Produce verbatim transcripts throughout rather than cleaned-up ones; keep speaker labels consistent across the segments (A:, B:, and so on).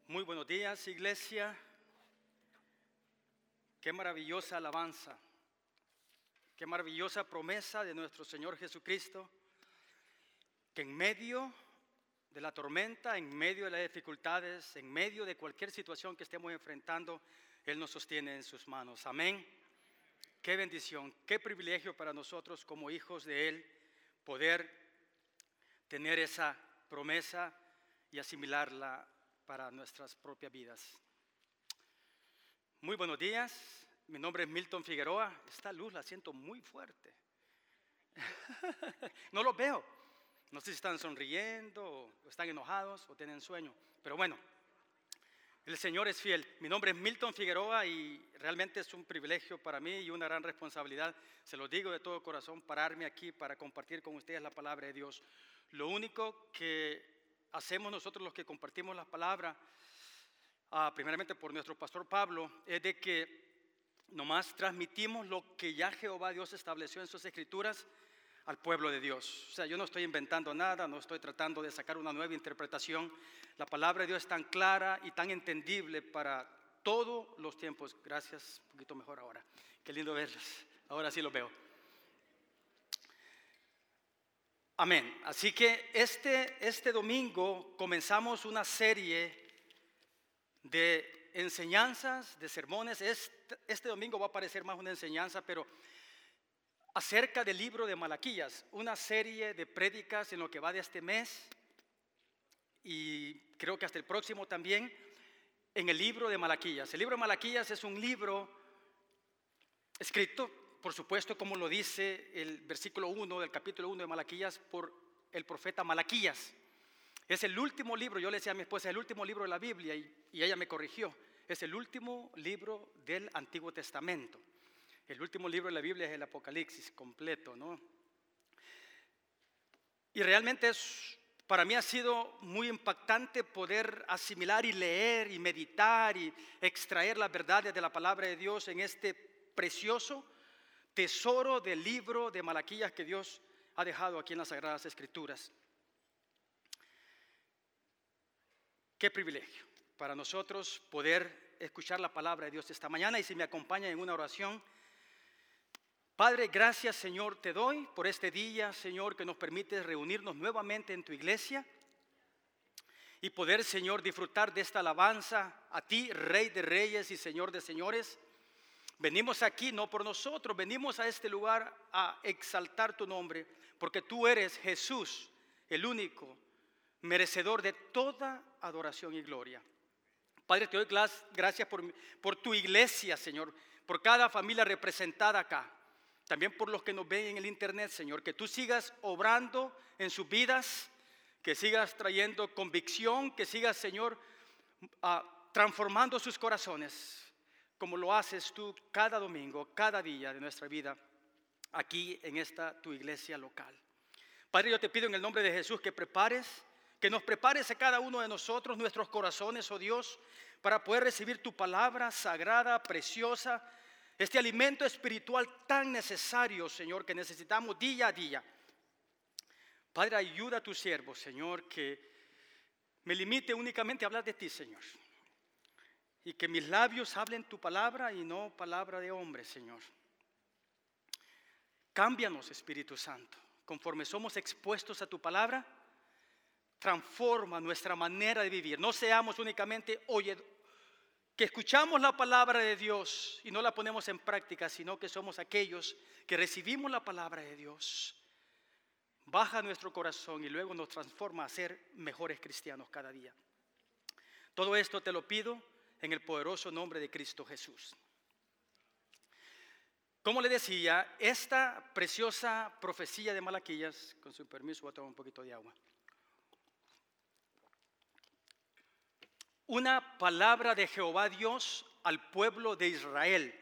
A: Muy buenos días, iglesia. Qué maravillosa alabanza, qué maravillosa promesa de nuestro Señor Jesucristo, que en medio de la tormenta, en medio de las dificultades, en medio de cualquier situación que estemos enfrentando, Él nos sostiene en sus manos. Amén. Qué bendición, qué privilegio para nosotros como hijos de Él poder tener esa promesa y asimilarla para nuestras propias vidas. Muy buenos días, mi nombre es Milton Figueroa. Esta luz la siento muy fuerte. No los veo, no sé si están sonriendo o están enojados o tienen sueño, pero bueno, el Señor es fiel. Mi nombre es Milton Figueroa y realmente es un privilegio para mí y una gran responsabilidad, se lo digo de todo corazón, pararme aquí para compartir con ustedes la palabra de Dios. Lo único que hacemos nosotros los que compartimos la palabra, uh, primeramente por nuestro pastor Pablo, es de que nomás transmitimos lo que ya Jehová Dios estableció en sus escrituras al pueblo de Dios. O sea, yo no estoy inventando nada, no estoy tratando de sacar una nueva interpretación. La palabra de Dios es tan clara y tan entendible para todos los tiempos. Gracias, un poquito mejor ahora. Qué lindo verlos, ahora sí los veo. Amén. Así que este, este domingo comenzamos una serie de enseñanzas, de sermones. Este, este domingo va a parecer más una enseñanza, pero acerca del libro de Malaquías, una serie de prédicas en lo que va de este mes y creo que hasta el próximo también, en el libro de Malaquías. El libro de Malaquías es un libro escrito, por supuesto, como lo dice el versículo uno del capítulo uno de Malaquías, por el profeta Malaquías. Es el último libro, yo le decía a mi esposa, es el último libro de la Biblia y, y ella me corrigió. Es el último libro del Antiguo Testamento. El último libro de la Biblia es el Apocalipsis completo, ¿no? Y realmente es, para mí ha sido muy impactante poder asimilar y leer y meditar y extraer las verdades de la palabra de Dios en este precioso tesoro del libro de Malaquías que Dios ha dejado aquí en las Sagradas Escrituras. Qué privilegio para nosotros poder escuchar la palabra de Dios esta mañana. Y si me acompañan en una oración. Padre, gracias, Señor, te doy por este día, Señor, que nos permite reunirnos nuevamente en tu iglesia y poder, Señor, disfrutar de esta alabanza a ti, Rey de Reyes y Señor de Señores. Venimos aquí no por nosotros, venimos a este lugar a exaltar tu nombre, porque tú eres Jesús, el único merecedor de toda adoración y gloria. Padre, te doy gracias por, por tu iglesia, Señor, por cada familia representada acá. También por los que nos ven en el internet, Señor, que tú sigas obrando en sus vidas, que sigas trayendo convicción, que sigas, Señor, uh, transformando sus corazones, como lo haces tú cada domingo, cada día de nuestra vida, aquí en esta tu iglesia local. Padre, yo te pido en el nombre de Jesús que prepares, que nos prepares a cada uno de nosotros, nuestros corazones, oh Dios, para poder recibir tu palabra sagrada, preciosa, este alimento espiritual tan necesario, Señor, que necesitamos día a día. Padre, ayuda a tu siervo, Señor, que me limite únicamente a hablar de ti, Señor. Y que mis labios hablen tu palabra y no palabra de hombre, Señor. Cámbianos, Espíritu Santo, conforme somos expuestos a tu palabra. Transforma nuestra manera de vivir. No seamos únicamente oyedores, que escuchamos la palabra de Dios y no la ponemos en práctica, sino que somos aquellos que recibimos la palabra de Dios. Baja nuestro corazón y luego nos transforma a ser mejores cristianos cada día. Todo esto te lo pido en el poderoso nombre de Cristo Jesús. Como le decía, esta preciosa profecía de Malaquías, con su permiso voy a tomar un poquito de agua. Una palabra de Jehová Dios al pueblo de Israel.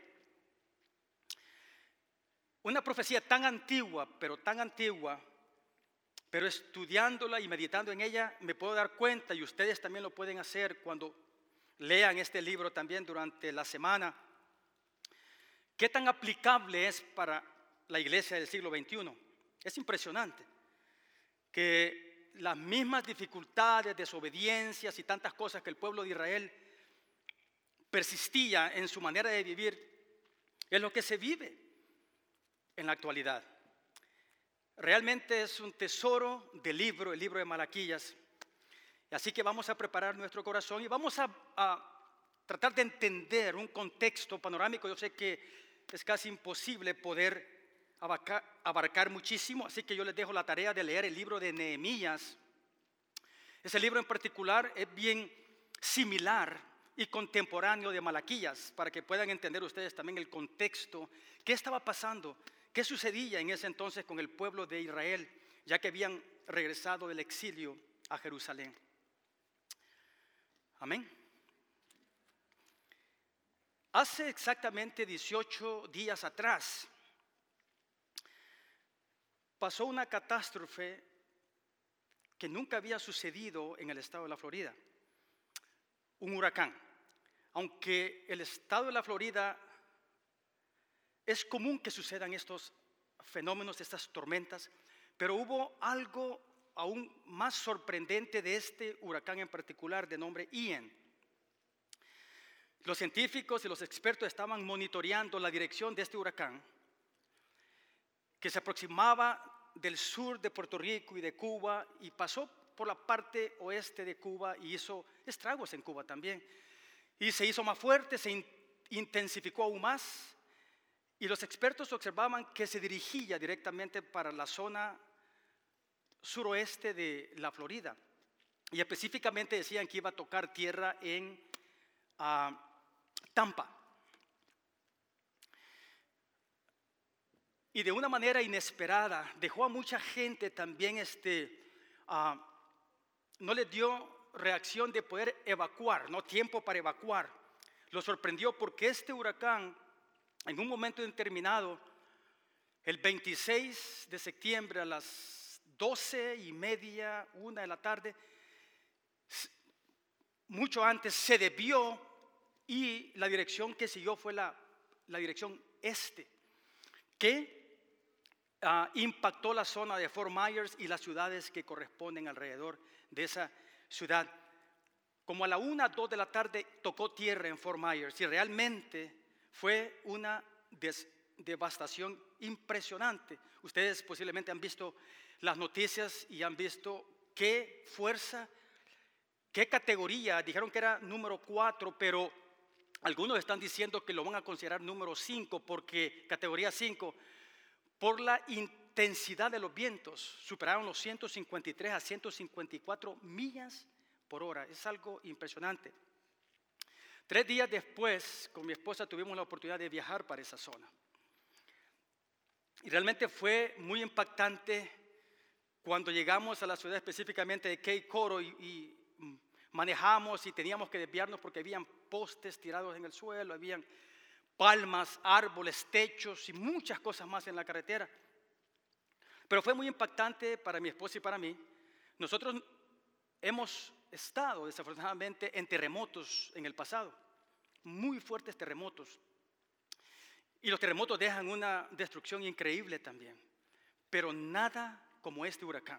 A: Una profecía tan antigua, pero tan antigua, pero estudiándola y meditando en ella me puedo dar cuenta, y ustedes también lo pueden hacer cuando lean este libro también durante la semana, qué tan aplicable es para la iglesia del siglo veintiuno. Es impresionante que las mismas dificultades, desobediencias y tantas cosas que el pueblo de Israel persistía en su manera de vivir, es lo que se vive en la actualidad. Realmente es un tesoro del libro, el libro de Malaquías. Así que vamos a preparar nuestro corazón y vamos a, a tratar de entender un contexto panorámico. Yo sé que es casi imposible poder abarcar, abarcar muchísimo, así que yo les dejo la tarea de leer el libro de Nehemías. Ese libro en particular es bien similar y contemporáneo de Malaquías, para que puedan entender ustedes también el contexto, qué estaba pasando, qué sucedía en ese entonces con el pueblo de Israel, ya que habían regresado del exilio a Jerusalén. Amén. Hace exactamente dieciocho días atrás pasó una catástrofe que nunca había sucedido en el estado de la Florida. Un huracán. Aunque el estado de la Florida es común que sucedan estos fenómenos, estas tormentas, pero hubo algo aún más sorprendente de este huracán en particular, de nombre Ian. Los científicos y los expertos estaban monitoreando la dirección de este huracán, que se aproximaba del sur de Puerto Rico y de Cuba y pasó por la parte oeste de Cuba y hizo estragos en Cuba también. Y se hizo más fuerte, se in- intensificó aún más, y los expertos observaban que se dirigía directamente para la zona suroeste de la Florida, y específicamente decían que iba a tocar tierra en uh, Tampa. Y de una manera inesperada dejó a mucha gente también, este, uh, no les dio reacción de poder evacuar, no tiempo para evacuar. Lo sorprendió porque este huracán, en un momento determinado, el veintiséis de septiembre a las doce y media, una de la tarde, mucho antes se desvió y la dirección que siguió fue la, la dirección este, que uh, impactó la zona de Fort Myers y las ciudades que corresponden alrededor de esa ciudad. Como a la una, dos de la tarde tocó tierra en Fort Myers y realmente fue una des- devastación impresionante. Ustedes posiblemente han visto las noticias y han visto qué fuerza, qué categoría. Dijeron que era número cuatro, pero algunos están diciendo que lo van a considerar número cinco, porque categoría cinco, por la intensidad de los vientos, superaron los ciento cincuenta y tres a ciento cincuenta y cuatro millas por hora. Es algo impresionante. Tres días después, con mi esposa tuvimos la oportunidad de viajar para esa zona. Y realmente fue muy impactante cuando llegamos a la ciudad específicamente de Cape Coral y, y manejamos y teníamos que desviarnos porque habían postes tirados en el suelo, habían palmas, árboles, techos y muchas cosas más en la carretera. Pero fue muy impactante para mi esposa y para mí. Nosotros hemos estado desafortunadamente en terremotos en el pasado, muy fuertes terremotos. Y los terremotos dejan una destrucción increíble también, pero nada como este huracán.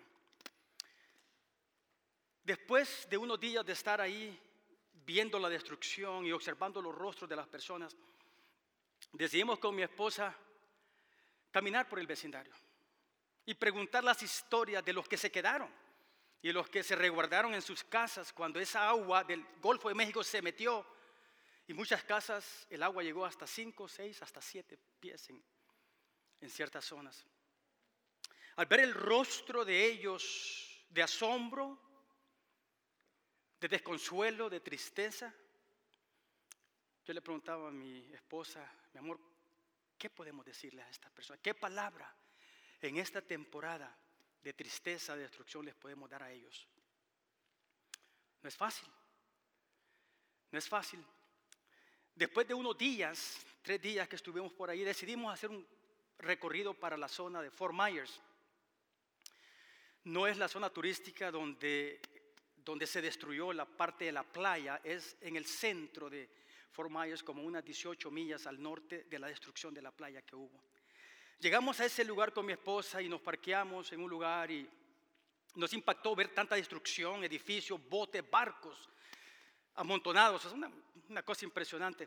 A: Después de unos días de estar ahí viendo la destrucción y observando los rostros de las personas, decidimos con mi esposa caminar por el vecindario y preguntar las historias de los que se quedaron y los que se resguardaron en sus casas cuando esa agua del Golfo de México se metió. Y muchas casas el agua llegó hasta cinco, seis, hasta siete pies en, en ciertas zonas. Al ver el rostro de ellos de asombro, de desconsuelo, de tristeza, yo le preguntaba a mi esposa, mi amor, ¿qué podemos decirle a estas personas? ¿Qué palabra en esta temporada de tristeza, de destrucción les podemos dar a ellos? No es fácil, no es fácil. Después de unos días, tres días que estuvimos por ahí, decidimos hacer un recorrido para la zona de Fort Myers. No es la zona turística donde, donde se destruyó la parte de la playa, es en el centro de Fort Myers, como unas dieciocho millas al norte de la destrucción de la playa que hubo. Llegamos a ese lugar con mi esposa y nos parqueamos en un lugar y Nos impactó ver tanta destrucción, edificios, botes, barcos amontonados. Es una, una cosa impresionante.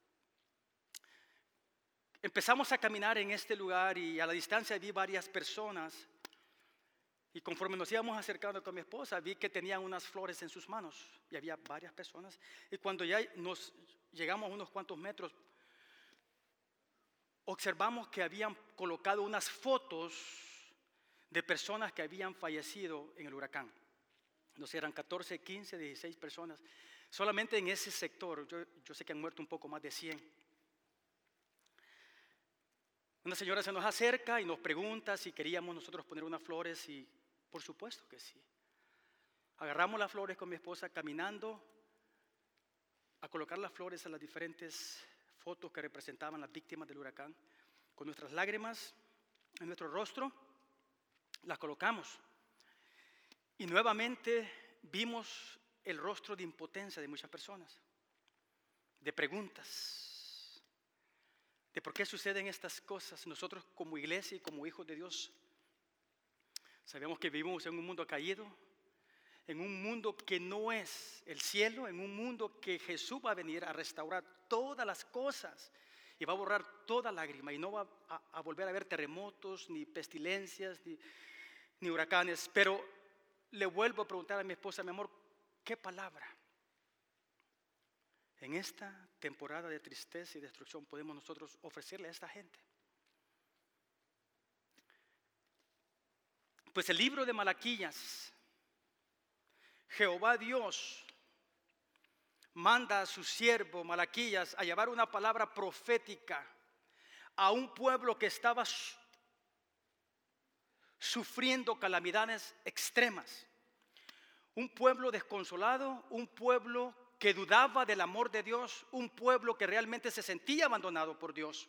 A: Empezamos a caminar en este lugar y a la distancia vi varias personas. Y conforme nos íbamos acercando con mi esposa, vi que tenían unas flores en sus manos. Y había varias personas. Y cuando ya nos llegamos a unos cuantos metros, observamos que habían colocado unas fotos de personas que habían fallecido en el huracán. No sé, eran catorce, quince, dieciséis personas. Solamente en ese sector, yo, yo sé que han muerto un poco más de cien. Una señora se nos acerca y nos pregunta si queríamos nosotros poner unas flores y por supuesto que sí. Agarramos las flores con mi esposa caminando a colocar las flores a las diferentes fotos que representaban las víctimas del huracán. Con nuestras lágrimas en nuestro rostro, las colocamos. Y nuevamente vimos el rostro de impotencia de muchas personas, de preguntas, de por qué suceden estas cosas. Nosotros como iglesia y como hijos de Dios sabemos que vivimos en un mundo caído, en un mundo que no es el cielo, en un mundo que Jesús va a venir a restaurar todas las cosas y va a borrar toda lágrima y no va a, a volver a haber terremotos, ni pestilencias, ni, ni huracanes. Pero le vuelvo a preguntar a mi esposa, mi amor, ¿qué palabra en esta temporada de tristeza y destrucción podemos nosotros ofrecerle a esta gente? Pues el libro de Malaquías, Jehová Dios manda a su siervo Malaquías a llevar una palabra profética a un pueblo que estaba sufriendo calamidades extremas. Un pueblo desconsolado, un pueblo que dudaba del amor de Dios, un pueblo que realmente se sentía abandonado por Dios.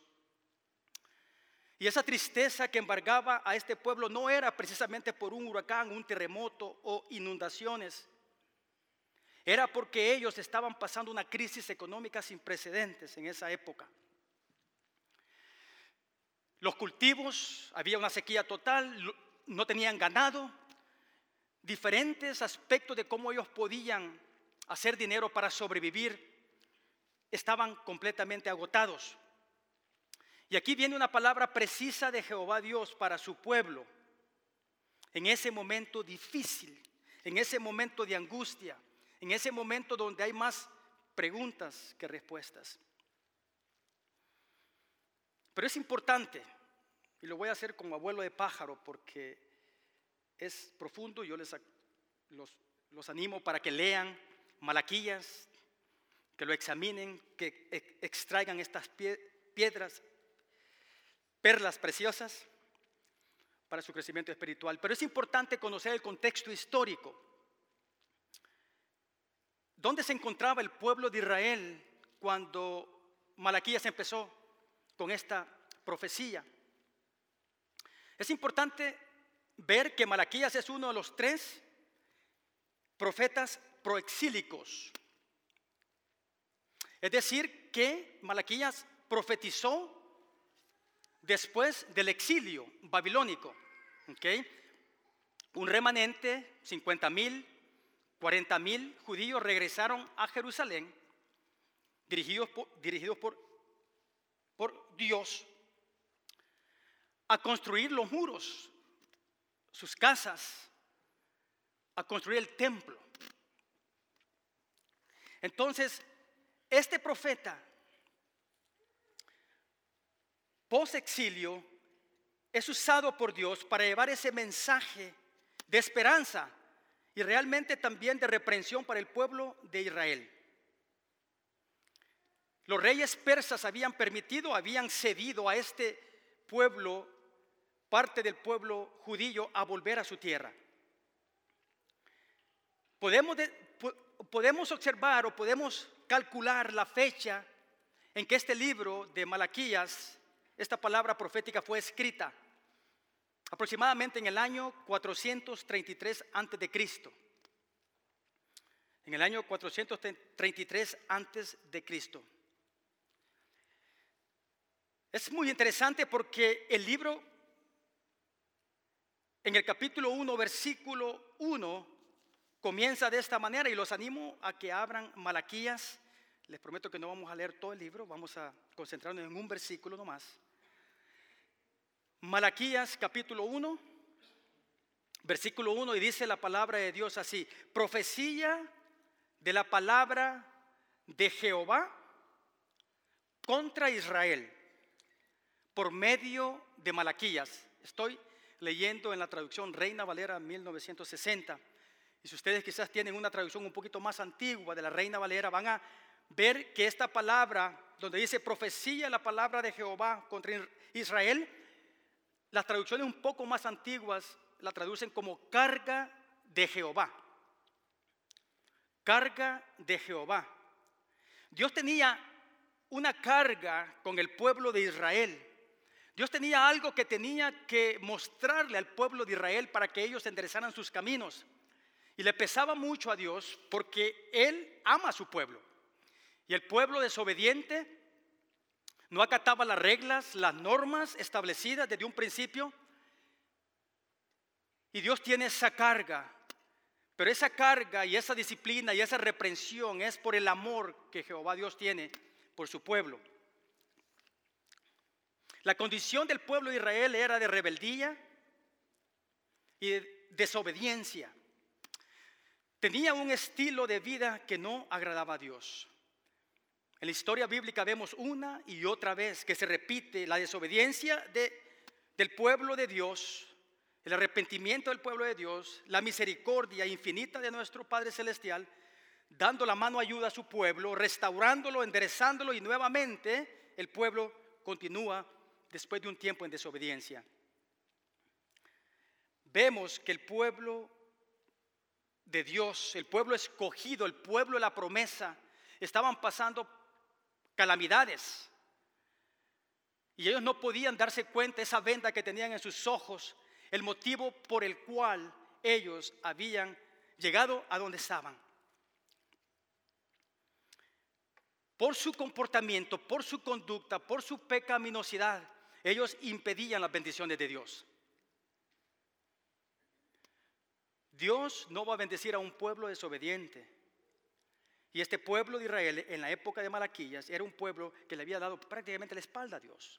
A: Y esa tristeza que embargaba a este pueblo no era precisamente por un huracán, un terremoto o inundaciones. Era porque ellos estaban pasando una crisis económica sin precedentes en esa época. Los cultivos, había una sequía total, no tenían ganado. Diferentes aspectos de cómo ellos podían hacer dinero para sobrevivir estaban completamente agotados. Y aquí viene una palabra precisa de Jehová Dios para su pueblo en ese momento difícil, en ese momento de angustia, en ese momento donde hay más preguntas que respuestas. Pero es importante, y lo voy a hacer como abuelo de pájaro porque es profundo. Yo les los, los animo para que lean Malaquías, que lo examinen, que extraigan estas piedras, perlas preciosas para su crecimiento espiritual. Pero es importante conocer el contexto histórico. ¿Dónde se encontraba el pueblo de Israel cuando Malaquías empezó con esta profecía? Es importante ver que Malaquías es uno de los tres profetas proexílicos. Es decir, que Malaquías profetizó después del exilio babilónico. ¿Okay? Un remanente, cincuenta mil, cuarenta mil judíos regresaron a Jerusalén, dirigidos por, dirigidos por, por Dios, a construir los muros, sus casas, a construir el templo. Entonces, este profeta post-exilio es usado por Dios para llevar ese mensaje de esperanza y realmente también de reprensión para el pueblo de Israel. Los reyes persas habían permitido, habían cedido a este pueblo, parte del pueblo judío, a volver a su tierra. Podemos, de, podemos observar o podemos calcular la fecha en que este libro de Malaquías, esta palabra profética, fue escrita. Aproximadamente en el año cuatrocientos treinta y tres antes de Cristo. En el año cuatrocientos treinta y tres antes de Cristo. Es muy interesante porque el libro En el capítulo uno, versículo uno, comienza de esta manera y los animo a que abran Malaquías. Les prometo que no vamos a leer todo el libro, vamos a concentrarnos en un versículo nomás. Malaquías capítulo uno, versículo uno, y dice la palabra de Dios así: profecía de la palabra de Jehová contra Israel por medio de Malaquías. Estoy leyendo en la traducción Reina Valera mil novecientos sesenta. Y si ustedes quizás tienen una traducción un poquito más antigua de la Reina Valera, van a ver que esta palabra, donde dice profecía, la palabra de Jehová contra Israel, las traducciones un poco más antiguas la traducen como carga de Jehová. Carga de Jehová. Dios tenía una carga con el pueblo de Israel. Dios tenía algo que tenía que mostrarle al pueblo de Israel para que ellos enderezaran sus caminos. Y le pesaba mucho a Dios porque Él ama a su pueblo. Y el pueblo desobediente no acataba las reglas, las normas establecidas desde un principio. Y Dios tiene esa carga. Pero esa carga y esa disciplina y esa reprensión es por el amor que Jehová Dios tiene por su pueblo. La condición del pueblo de Israel era de rebeldía y de desobediencia. Tenía un estilo de vida que no agradaba a Dios. En la historia bíblica vemos una y otra vez que se repite la desobediencia de, del pueblo de Dios, el arrepentimiento del pueblo de Dios, la misericordia infinita de nuestro Padre Celestial, dando la mano ayuda a su pueblo, restaurándolo, enderezándolo, y nuevamente el pueblo continúa después de un tiempo en desobediencia. Vemos que el pueblo de Dios, el pueblo escogido, el pueblo de la promesa, estaban pasando calamidades. Y ellos no podían darse cuenta, esa venda que tenían en sus ojos, el motivo por el cual ellos habían llegado a donde estaban. Por su comportamiento, por su conducta, por su pecaminosidad, ellos impedían las bendiciones de Dios. Dios no va a bendecir a un pueblo desobediente. Y este pueblo de Israel en la época de Malaquías era un pueblo que le había dado prácticamente la espalda a Dios.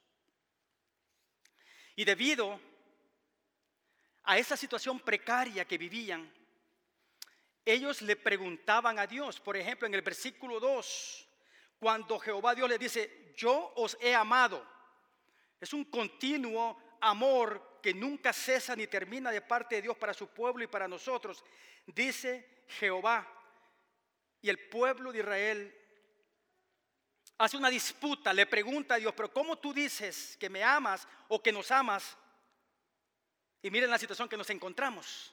A: Y debido a esa situación precaria que vivían, ellos le preguntaban a Dios. Por ejemplo, en el versículo dos, cuando Jehová Dios les dice: yo os he amado. Es un continuo amor que nunca cesa ni termina de parte de Dios para su pueblo y para nosotros, dice Jehová. Y el pueblo de Israel hace una disputa, le pregunta a Dios: pero ¿cómo tú dices que me amas o que nos amas? Y miren la situación que nos encontramos.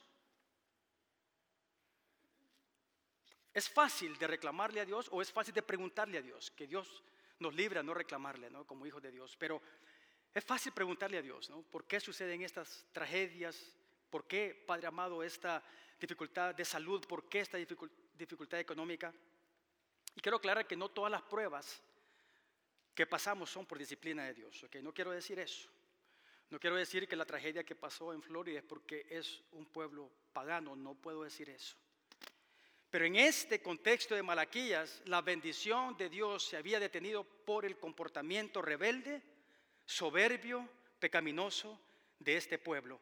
A: ¿Es fácil de reclamarle a Dios o es fácil de preguntarle a Dios? Que Dios nos libre a no reclamarle, ¿no? Como hijos de Dios. Pero es fácil preguntarle a Dios, ¿no? ¿Por qué suceden estas tragedias? ¿Por qué, Padre amado, esta dificultad de salud? ¿Por qué esta dificultad económica? Y quiero aclarar que no todas las pruebas que pasamos son por disciplina de Dios, ¿ok? No quiero decir eso. No quiero decir que la tragedia que pasó en Florida es porque es un pueblo pagano, no puedo decir eso. Pero en este contexto de Malaquías, la bendición de Dios se había detenido por el comportamiento rebelde, soberbio, pecaminoso de este pueblo.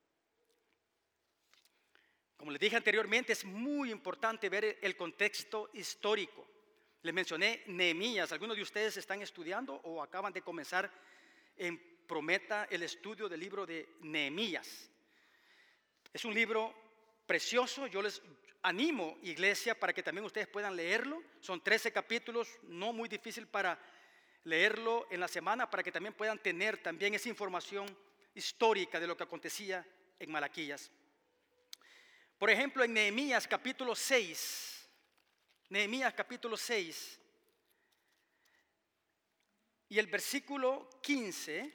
A: Como les dije anteriormente, es muy importante ver el contexto histórico. Les mencioné Nehemías. Algunos de ustedes están estudiando o acaban de comenzar en Prometa el estudio del libro de Nehemías. Es un libro precioso. Yo les animo, iglesia, para que también ustedes puedan leerlo. Son trece capítulos, no muy difícil para leerlo en la semana, para que también puedan tener también esa información histórica de lo que acontecía en Malaquías. Por ejemplo, en Nehemías capítulo seis, Nehemías capítulo seis y el versículo quince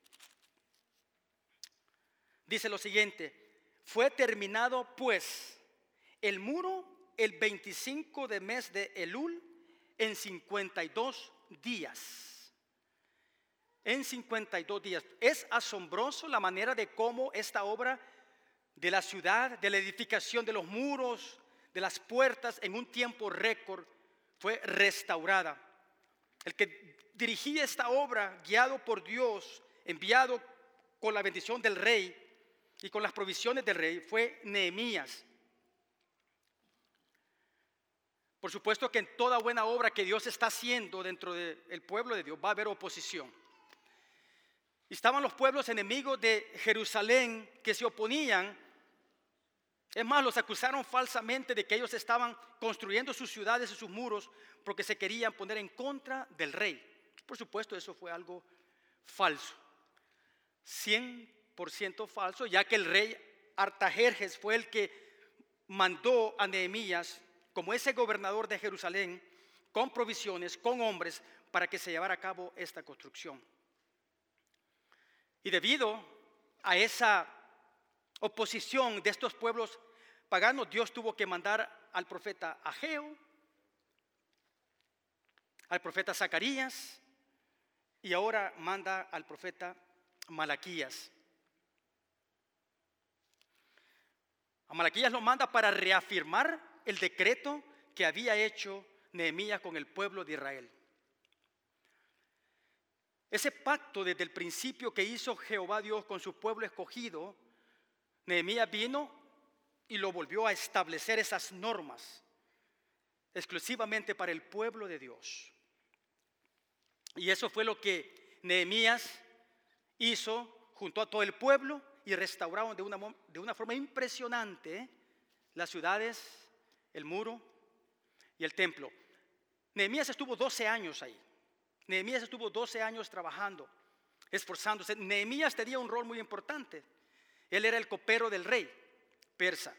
A: dice lo siguiente: fue terminado pues el muro el veinticinco de mes de Elul en cincuenta y dos días. En cincuenta y dos días. Es asombroso la manera de cómo esta obra de la ciudad, de la edificación de los muros, de las puertas, en un tiempo récord fue restaurada. El que dirigía esta obra, guiado por Dios, enviado con la bendición del rey y con las provisiones del rey, fue Nehemías. Por supuesto que en toda buena obra que Dios está haciendo dentro del pueblo de Dios va a haber oposición. Estaban los pueblos enemigos de Jerusalén que se oponían. Es más, los acusaron falsamente de que ellos estaban construyendo sus ciudades y sus muros porque se querían poner en contra del rey. Por supuesto, eso fue algo falso, cien por ciento falso, ya que el rey Artajerjes fue el que mandó a Nehemías como ese gobernador de Jerusalén, con provisiones, con hombres, para que se llevara a cabo esta construcción. Y debido a esa oposición de estos pueblos paganos, Dios tuvo que mandar al profeta Ageo, al profeta Zacarías, y ahora manda al profeta Malaquías. A Malaquías lo manda para reafirmar el decreto que había hecho Nehemías con el pueblo de Israel. Ese pacto desde el principio que hizo Jehová Dios con su pueblo escogido, Nehemías vino y lo volvió a establecer, esas normas exclusivamente para el pueblo de Dios. Y eso fue lo que Nehemías hizo junto a todo el pueblo y restauraron de una, de una forma impresionante las ciudades, el muro y el templo. Nehemías estuvo doce años ahí. Nehemías estuvo doce años trabajando, esforzándose. Nehemías tenía un rol muy importante. Él era el copero del rey persa.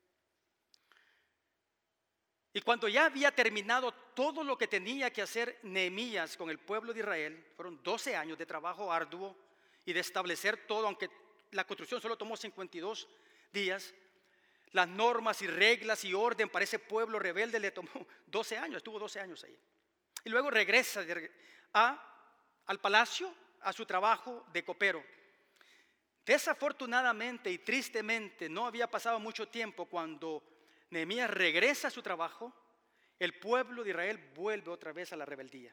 A: Y cuando ya había terminado todo lo que tenía que hacer Nehemías con el pueblo de Israel, fueron doce años de trabajo arduo y de establecer todo, aunque la construcción solo tomó cincuenta y dos días. Las normas y reglas y orden para ese pueblo rebelde le tomó doce años, estuvo doce años ahí. Y luego regresa a, al palacio, a su trabajo de copero. Desafortunadamente y tristemente, no había pasado mucho tiempo cuando Nehemías regresa a su trabajo, el pueblo de Israel vuelve otra vez a la rebeldía.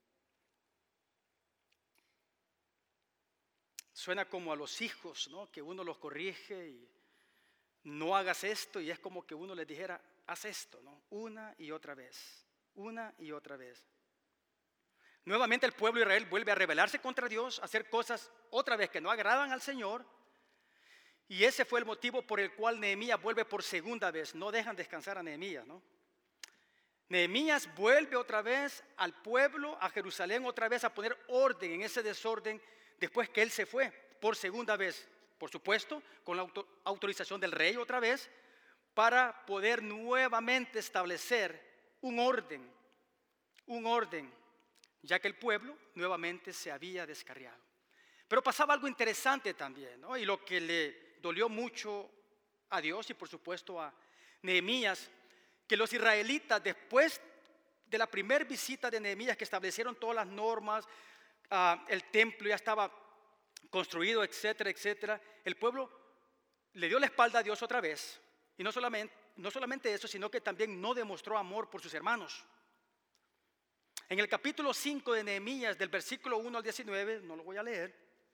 A: Suena como a los hijos, ¿no? Que uno los corrige y no hagas esto, y es como que uno les dijera, haz esto, ¿no? Una y otra vez, una y otra vez. Nuevamente el pueblo de Israel vuelve a rebelarse contra Dios, a hacer cosas otra vez que no agradan al Señor. Y ese fue el motivo por el cual Nehemías vuelve por segunda vez. No dejan descansar a Nehemías, ¿no? Nehemías vuelve otra vez al pueblo, a Jerusalén, otra vez a poner orden en ese desorden después que él se fue por segunda vez. Por supuesto, con la auto- autorización del rey otra vez, para poder nuevamente establecer un orden, un orden, ya que el pueblo nuevamente se había descarriado. Pero pasaba algo interesante también, ¿no? Y lo que le dolió mucho a Dios y por supuesto a Nehemías, que los israelitas, después de la primera visita de Nehemías, que establecieron todas las normas, uh, el templo ya estaba construido, etcétera, etcétera, el pueblo le dio la espalda a Dios otra vez. Y no solamente, no solamente eso, sino que también no demostró amor por sus hermanos. En el capítulo cinco de Nehemías, del versículo uno al diecinueve, no lo voy a leer,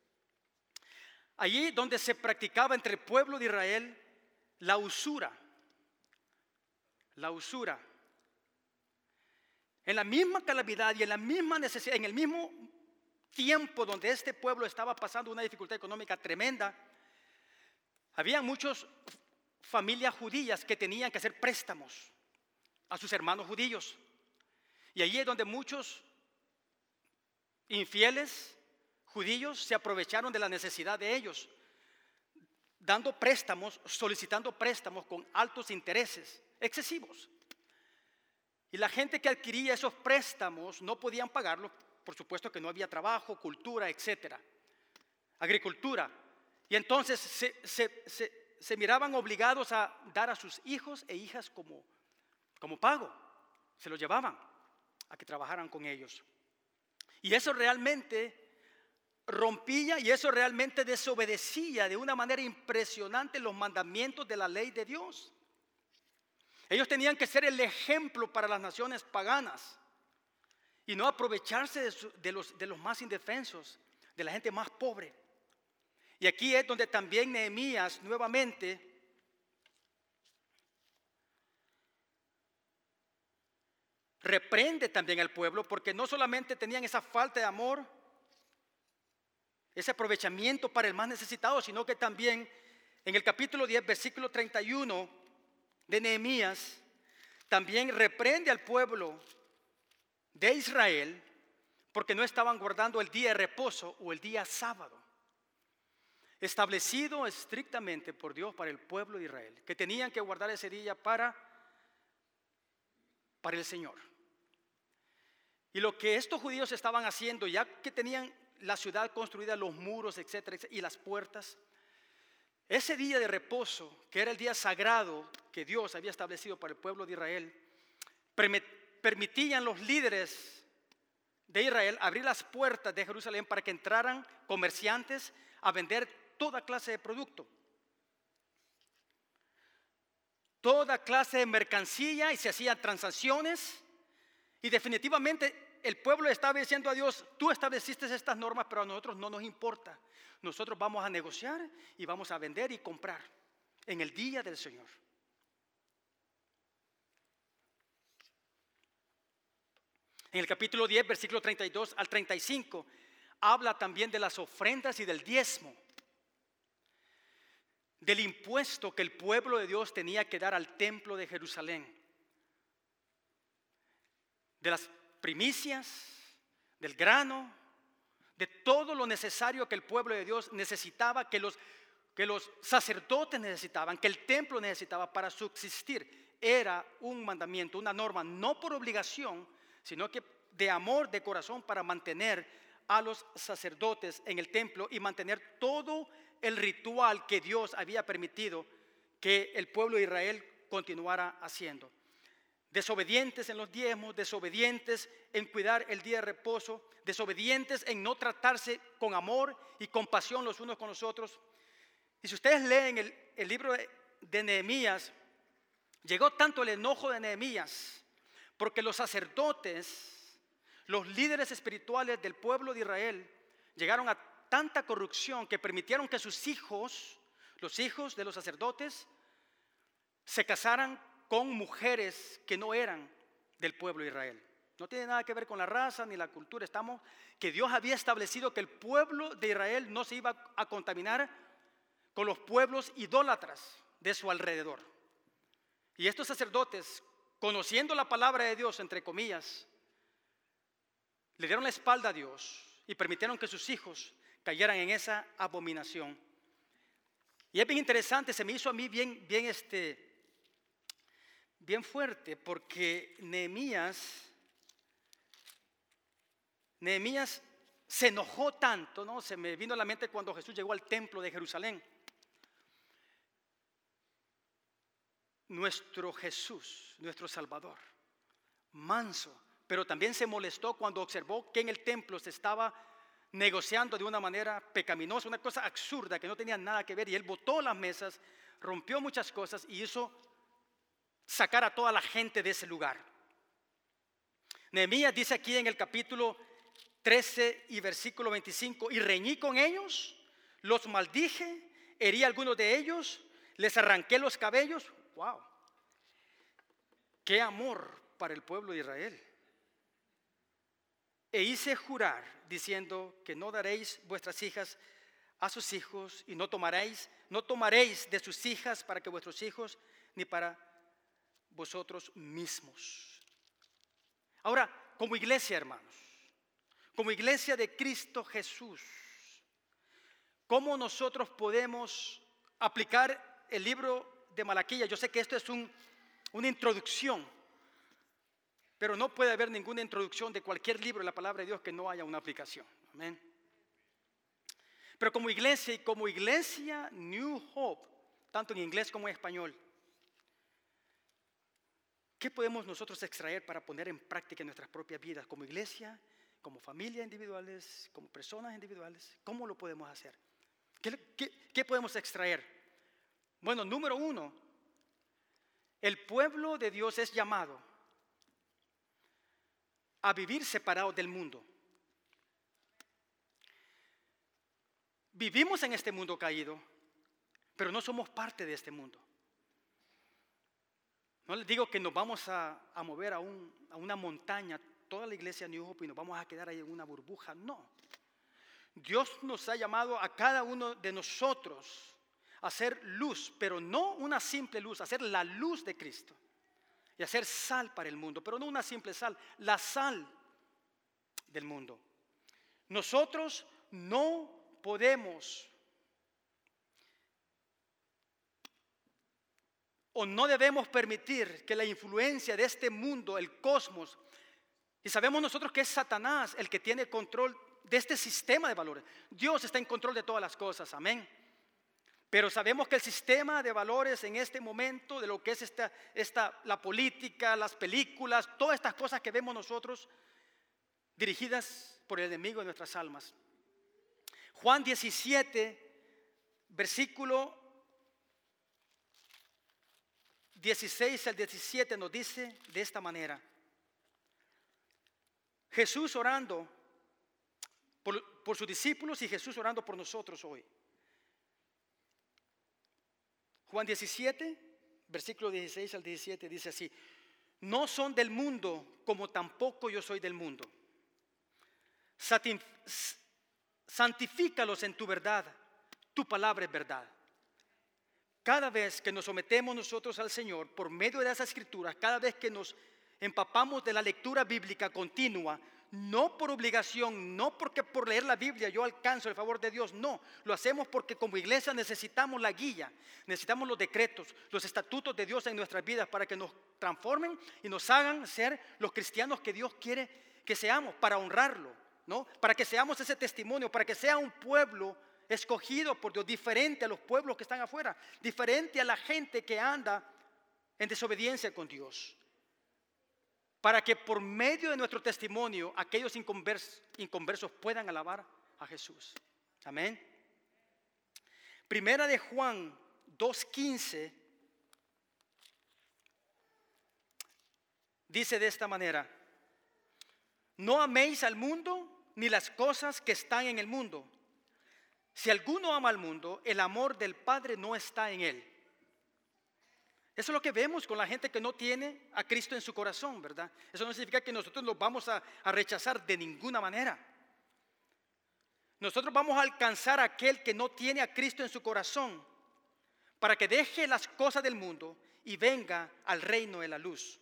A: allí donde se practicaba entre el pueblo de Israel la usura, la usura. En la misma calamidad y en la misma necesidad, en el mismo tiempo donde este pueblo estaba pasando una dificultad económica tremenda, había muchas familias judías que tenían que hacer préstamos a sus hermanos judíos. Y allí es donde muchos infieles judíos se aprovecharon de la necesidad de ellos, dando préstamos, solicitando préstamos con altos intereses excesivos. Y la gente que adquiría esos préstamos no podían pagarlos, por supuesto que no había trabajo, cultura, etcétera, agricultura. Y entonces se, se, se, se miraban obligados a dar a sus hijos e hijas como, como pago. Se los llevaban a que trabajaran con ellos. Y eso realmente rompía, y eso realmente desobedecía de una manera impresionante los mandamientos de la ley de Dios. Ellos tenían que ser el ejemplo para las naciones paganas y no aprovecharse de, su, de, los, de los más indefensos, de la gente más pobre. Y aquí es donde también Nehemías nuevamente reprende también al pueblo, porque no solamente tenían esa falta de amor, ese aprovechamiento para el más necesitado, sino que también en el capítulo diez, versículo treinta y uno de Nehemías, también reprende al pueblo de Israel porque no estaban guardando el día de reposo o el día sábado, establecido estrictamente por Dios para el pueblo de Israel, que tenían que guardar ese día para, para el Señor. Y lo que estos judíos estaban haciendo, ya que tenían la ciudad construida, los muros, etcétera, etcétera, y las puertas, ese día de reposo, que era el día sagrado que Dios había establecido para el pueblo de Israel, permitían los líderes de Israel abrir las puertas de Jerusalén para que entraran comerciantes a vender toda clase de producto, toda clase de mercancía, y se hacían transacciones. Y definitivamente el pueblo estaba diciendo a Dios: tú estableciste estas normas, pero a nosotros no nos importa. Nosotros vamos a negociar y vamos a vender y comprar en el día del Señor. En el capítulo diez, versículo treinta y dos al treinta y cinco, habla también de las ofrendas y del diezmo, del impuesto que el pueblo de Dios tenía que dar al templo de Jerusalén, de las primicias, del grano, de todo lo necesario que el pueblo de Dios necesitaba, que los, que los sacerdotes necesitaban, que el templo necesitaba para subsistir. Era un mandamiento, una norma, no por obligación, sino que de amor, de corazón, para mantener a los sacerdotes en el templo y mantener todo el ritual que Dios había permitido que el pueblo de Israel continuara haciendo. Desobedientes en los diezmos, desobedientes en cuidar el día de reposo, desobedientes en no tratarse con amor y compasión los unos con los otros. Y si ustedes leen el, el libro de, de Nehemías, llegó tanto el enojo de Nehemías porque los sacerdotes, los líderes espirituales del pueblo de Israel, llegaron a tanta corrupción que permitieron que sus hijos, los hijos de los sacerdotes, se casaran con mujeres que no eran del pueblo de Israel. No tiene nada que ver con la raza ni la cultura. Estamos que Dios había establecido que el pueblo de Israel no se iba a contaminar con los pueblos idólatras de su alrededor. Y estos sacerdotes, conociendo la palabra de Dios, entre comillas, le dieron la espalda a Dios y permitieron que sus hijos cayeran en esa abominación. Y es bien interesante, se me hizo a mí bien, bien este... bien fuerte, porque Nehemías, Nehemías se enojó tanto, ¿no? Se me vino a la mente cuando Jesús llegó al templo de Jerusalén. Nuestro Jesús, nuestro Salvador, manso, pero también se molestó cuando observó que en el templo se estaba negociando de una manera pecaminosa, una cosa absurda que no tenía nada que ver, y él botó las mesas, rompió muchas cosas y hizo sacar a toda la gente de ese lugar. Nehemías dice aquí en el capítulo trece y versículo veinticinco: y reñí con ellos, los maldije, herí a algunos de ellos, les arranqué los cabellos. Wow, qué amor para el pueblo de Israel. E hice jurar diciendo que no daréis vuestras hijas a sus hijos, y no tomaréis, no tomaréis de sus hijas para que vuestros hijos, ni para vosotros mismos. Ahora, como iglesia, hermanos, como iglesia de Cristo Jesús, ¿cómo nosotros podemos aplicar el libro de Malaquías? Yo sé que esto es un, una introducción, pero no puede haber ninguna introducción de cualquier libro de la palabra de Dios que no haya una aplicación. Amén. Pero como iglesia y como iglesia New Hope, tanto en inglés como en español, ¿qué podemos nosotros extraer para poner en práctica en nuestras propias vidas como iglesia como familias individuales, como personas individuales, ¿cómo lo podemos hacer? ¿Qué, qué, qué podemos extraer? Bueno, número uno, el pueblo de Dios es llamado a vivir separado del mundo. Vivimos en este mundo caído, pero no somos parte de este mundo. No les digo que nos vamos a, a mover a, un, a una montaña, toda la iglesia New Hope, y nos vamos a quedar ahí en una burbuja. No. Dios nos ha llamado a cada uno de nosotros a hacer luz, pero no una simple luz, a hacer la luz de Cristo. Y hacer sal para el mundo, pero no una simple sal, la sal del mundo. Nosotros no podemos o no debemos permitir que la influencia de este mundo, el cosmos, y sabemos nosotros que es Satanás el que tiene control de este sistema de valores. Dios está en control de todas las cosas, amén. Pero sabemos que el sistema de valores en este momento, de lo que es esta, esta, la política, las películas, todas estas cosas que vemos nosotros, dirigidas por el enemigo de nuestras almas. Juan diecisiete, versículo dieciséis al diecisiete nos dice de esta manera. Jesús orando por, por sus discípulos y Jesús orando por nosotros hoy. Juan diecisiete, versículo dieciséis al diecisiete dice así: no son del mundo, como tampoco yo soy del mundo. Santifícalos en tu verdad, tu palabra es verdad. Cada vez que nos sometemos nosotros al Señor por medio de esas escrituras, cada vez que nos empapamos de la lectura bíblica continua, no por obligación, no porque por leer la Biblia yo alcanzo el favor de Dios, no, lo hacemos porque como iglesia necesitamos la guía, necesitamos los decretos, los estatutos de Dios en nuestras vidas para que nos transformen y nos hagan ser los cristianos que Dios quiere que seamos, para honrarlo, ¿no? Para que seamos ese testimonio, para que sea un pueblo escogido por Dios, diferente a los pueblos que están afuera, diferente a la gente que anda en desobediencia con Dios, para que por medio de nuestro testimonio aquellos inconversos, inconversos puedan alabar a Jesús. Amén. Primera de Juan dos quince dice de esta manera: no améis al mundo ni las cosas que están en el mundo. Si alguno ama al mundo, el amor del Padre no está en él. Eso es lo que vemos con la gente que no tiene a Cristo en su corazón, ¿verdad? Eso no significa que nosotros los vamos a, a rechazar de ninguna manera. Nosotros vamos a alcanzar a aquel que no tiene a Cristo en su corazón, para que deje las cosas del mundo y venga al reino de la luz.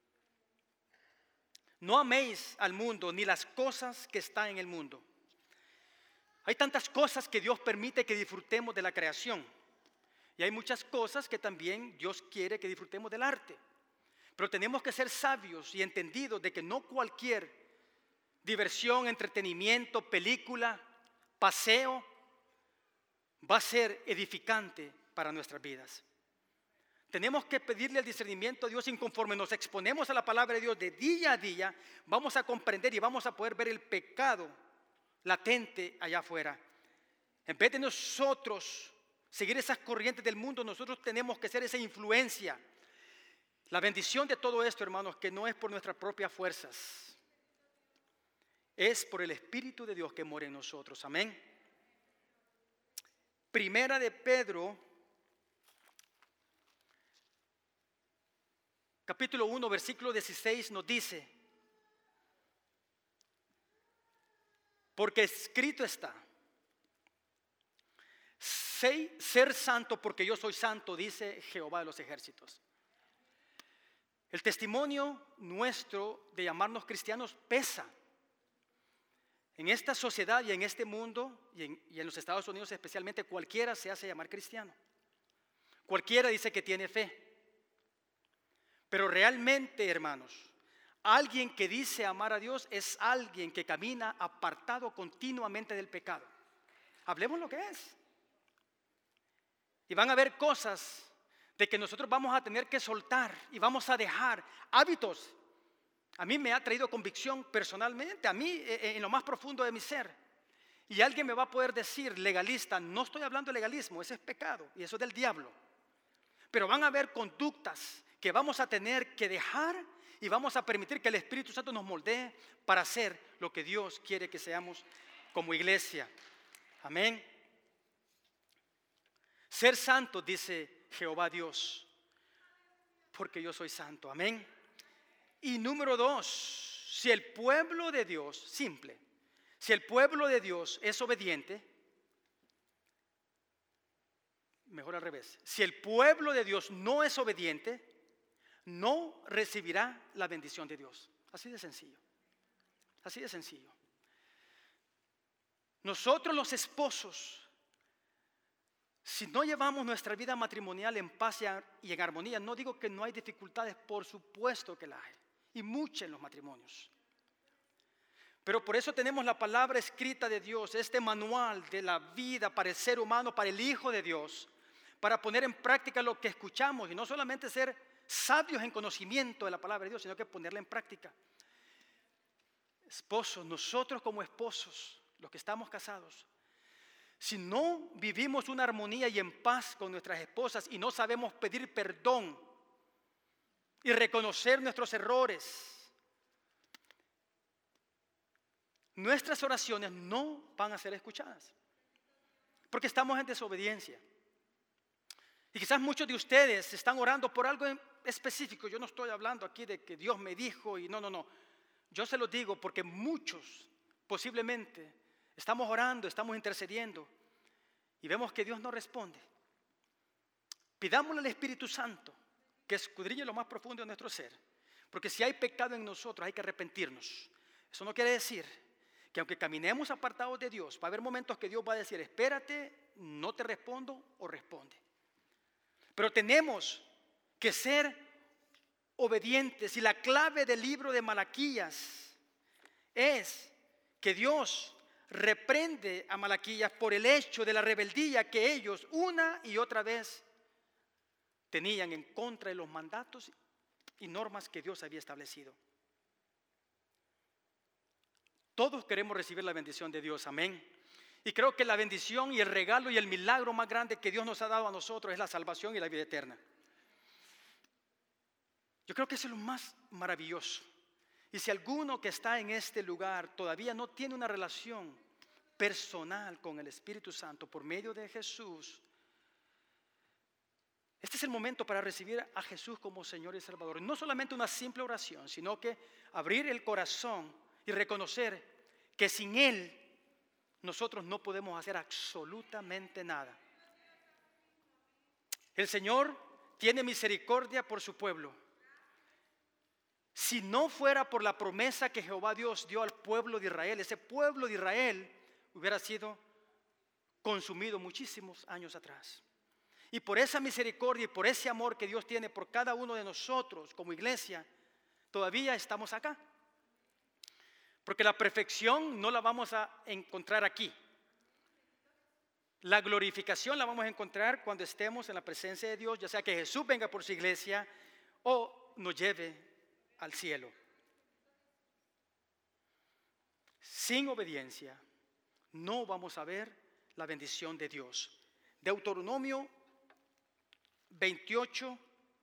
A: No améis al mundo ni las cosas que están en el mundo. Hay tantas cosas que Dios permite que disfrutemos de la creación. Y hay muchas cosas que también Dios quiere que disfrutemos del arte. Pero tenemos que ser sabios y entendidos de que no cualquier diversión, entretenimiento, película, paseo va a ser edificante para nuestras vidas. Tenemos que pedirle el discernimiento a Dios, y conforme nos exponemos a la palabra de Dios de día a día, vamos a comprender y vamos a poder ver el pecado latente allá afuera. En vez de nosotros seguir esas corrientes del mundo, nosotros tenemos que ser esa influencia. La bendición de todo esto, hermanos, que no es por nuestras propias fuerzas, es por el Espíritu de Dios que mora en nosotros. Amén. Primera de Pedro, capítulo uno, versículo dieciséis nos dice: porque escrito está, sé ser santo porque yo soy santo, dice Jehová de los ejércitos. El testimonio nuestro de llamarnos cristianos pesa. En esta sociedad y en este mundo y en, y en los Estados Unidos especialmente, cualquiera se hace llamar cristiano. Cualquiera dice que tiene fe. Pero realmente, hermanos, alguien que dice amar a Dios es alguien que camina apartado continuamente del pecado. Hablemos lo que es. Y van a haber cosas de que nosotros vamos a tener que soltar y vamos a dejar hábitos. a mí me ha traído convicción personalmente, a mí eh, en lo más profundo de mi ser. Y alguien me va a poder decir, legalista, no estoy hablando de legalismo, ese es pecado y eso es del diablo. Pero van a haber conductas que vamos a tener que dejar y vamos a permitir que el Espíritu Santo nos moldee para hacer lo que Dios quiere que seamos como iglesia. Amén. Ser santo, dice Jehová Dios, porque yo soy santo. Amén. Y número dos, si el pueblo de Dios, simple, si el pueblo de Dios es obediente, mejor al revés, si el pueblo de Dios no es obediente, no recibirá la bendición de Dios. Así de sencillo, así de sencillo. Nosotros los esposos, si no llevamos nuestra vida matrimonial en paz y en armonía, no digo que no hay dificultades, por supuesto que la hay, y muchas en los matrimonios. Pero por eso tenemos la palabra escrita de Dios, este manual de la vida para el ser humano, para el Hijo de Dios, para poner en práctica lo que escuchamos y no solamente ser sabios en conocimiento de la palabra de Dios, sino que ponerla en práctica. Esposos, nosotros como esposos, los que estamos casados, si no vivimos una armonía y en paz con nuestras esposas y no sabemos pedir perdón y reconocer nuestros errores, nuestras oraciones no van a ser escuchadas, porque estamos en desobediencia. Y quizás muchos de ustedes están orando por algo específico. Yo no estoy hablando aquí de que Dios me dijo y no, no, no. Yo se lo digo porque muchos posiblemente estamos orando, estamos intercediendo y vemos que Dios no responde. Pidámosle al Espíritu Santo que escudriñe lo más profundo de nuestro ser, porque si hay pecado en nosotros hay que arrepentirnos. Eso no quiere decir que aunque caminemos apartados de Dios, va a haber momentos que Dios va a decir, espérate, no te respondo o responde. Pero tenemos que ser obedientes, y la clave del libro de Malaquías es que Dios reprende a Malaquías por el hecho de la rebeldía que ellos una y otra vez tenían en contra de los mandatos y normas que Dios había establecido. Todos queremos recibir la bendición de Dios, amén. Y creo que la bendición y el regalo y el milagro más grande que Dios nos ha dado a nosotros es la salvación y la vida eterna. Yo creo que eso es lo más maravilloso. Y si alguno que está en este lugar todavía no tiene una relación personal con el Espíritu Santo por medio de Jesús, este es el momento para recibir a Jesús como Señor y Salvador. No solamente una simple oración, sino que abrir el corazón y reconocer que sin Él nosotros no podemos hacer absolutamente nada. El Señor tiene misericordia por su pueblo. Si no fuera por la promesa que Jehová Dios dio al pueblo de Israel, ese pueblo de Israel hubiera sido consumido muchísimos años atrás. Y por esa misericordia y por ese amor que Dios tiene por cada uno de nosotros como iglesia, todavía estamos acá. Porque la perfección no la vamos a encontrar aquí. La glorificación la vamos a encontrar cuando estemos en la presencia de Dios, ya sea que Jesús venga por su iglesia o nos lleve al cielo. Sin obediencia no vamos a ver la bendición de Dios. Deuteronomio veintiocho,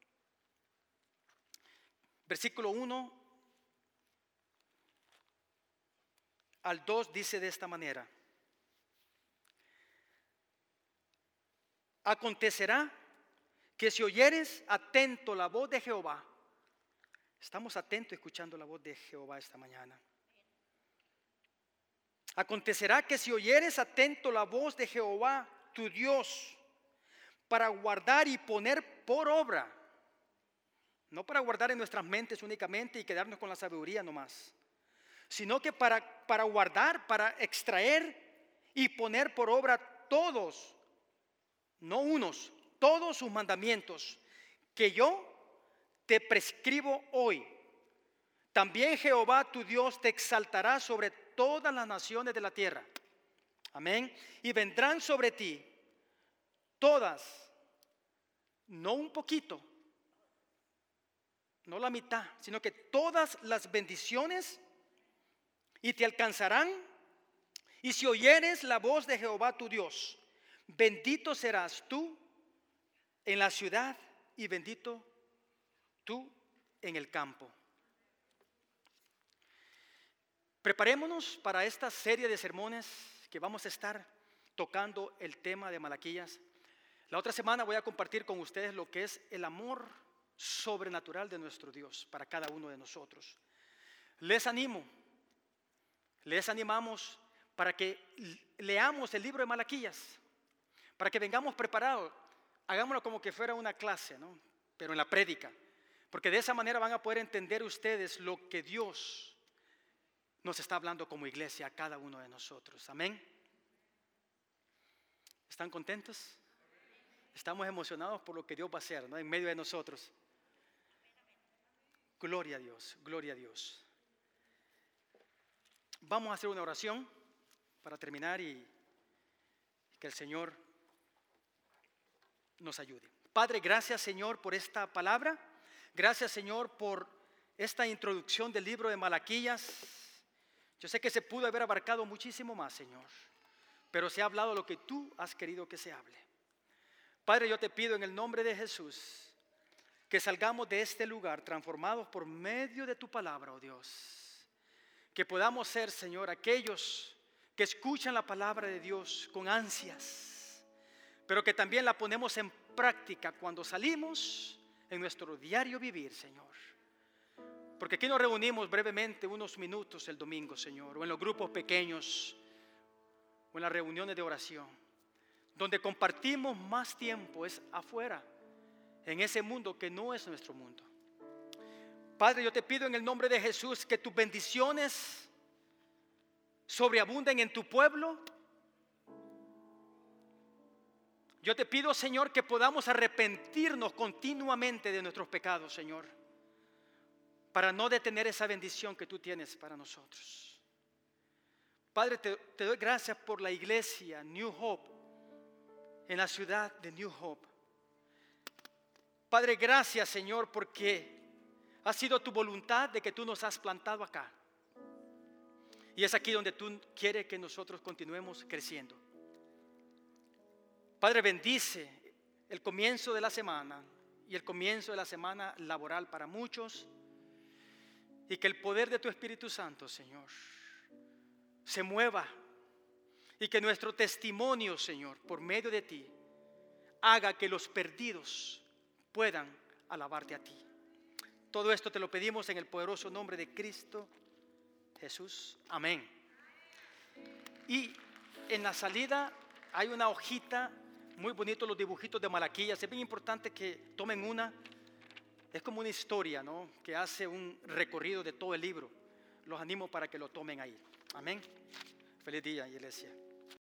A: versículo uno al dos dice de esta manera: acontecerá que si oyeres atento la voz de Jehová, estamos atentos escuchando la voz de Jehová esta mañana. Acontecerá que si oyeres atento la voz de Jehová tu Dios, para guardar y poner por obra, no para guardar en nuestras mentes únicamente y quedarnos con la sabiduría nomás, sino que para, para guardar, para extraer y poner por obra todos, no unos, todos sus mandamientos que yo te prescribo hoy. También Jehová tu Dios te exaltará sobre todas las naciones de la tierra. Amén. Y vendrán sobre ti todas, no un poquito, no la mitad, sino que todas las bendiciones, y te alcanzarán, y si oyeres la voz de Jehová tu Dios, bendito serás tú en la ciudad y bendito tú en el campo. Preparémonos para esta serie de sermones que vamos a estar tocando el tema de Malaquías. La otra semana voy a compartir con ustedes lo que es el amor sobrenatural de nuestro Dios para cada uno de nosotros. Les animo, les animamos para que leamos el libro de Malaquías, para que vengamos preparados. Hagámoslo como que fuera una clase, ¿no? Pero en la prédica, porque de esa manera van a poder entender ustedes lo que Dios nos está hablando como iglesia a cada uno de nosotros. Amén. ¿Están contentos? Estamos emocionados por lo que Dios va a hacer, ¿no? En medio de nosotros. Gloria a Dios, gloria a Dios. Vamos a hacer una oración para terminar y que el Señor nos ayude. Padre, gracias Señor por esta palabra. Gracias Señor por esta introducción del libro de Malaquías. Yo sé que se pudo haber abarcado muchísimo más, Señor, pero se ha hablado lo que tú has querido que se hable. Padre, yo te pido en el nombre de Jesús que salgamos de este lugar transformados por medio de tu palabra, oh Dios. Que podamos ser, Señor, aquellos que escuchan la palabra de Dios con ansias, pero que también la ponemos en práctica cuando salimos en nuestro diario vivir, Señor. Porque aquí nos reunimos brevemente unos minutos el domingo, Señor, o en los grupos pequeños, o en las reuniones de oración. Donde compartimos más tiempo es afuera, en ese mundo que no es nuestro mundo. Padre, yo te pido en el nombre de Jesús que tus bendiciones sobreabunden en tu pueblo. Yo te pido, Señor, que podamos arrepentirnos continuamente de nuestros pecados, Señor, para no detener esa bendición que tú tienes para nosotros. Padre, te, te doy gracias por la iglesia New Hope, en la ciudad de New Hope. Padre, gracias, Señor, porque ha sido tu voluntad de que tú nos has plantado acá. Y es aquí donde tú quieres que nosotros continuemos creciendo. Padre, bendice el comienzo de la semana y el comienzo de la semana laboral para muchos. Y que el poder de tu Espíritu Santo, Señor, se mueva. Y que nuestro testimonio, Señor, por medio de ti, haga que los perdidos puedan alabarte a ti. Todo esto te lo pedimos en el poderoso nombre de Cristo Jesús. Amén. Y en la salida hay una hojita, muy bonito los dibujitos de Malaquías. Es bien importante que tomen una. Es como una historia, ¿no? Que hace un recorrido de todo el libro. Los animo para que lo tomen ahí. Amén. Feliz día, iglesia.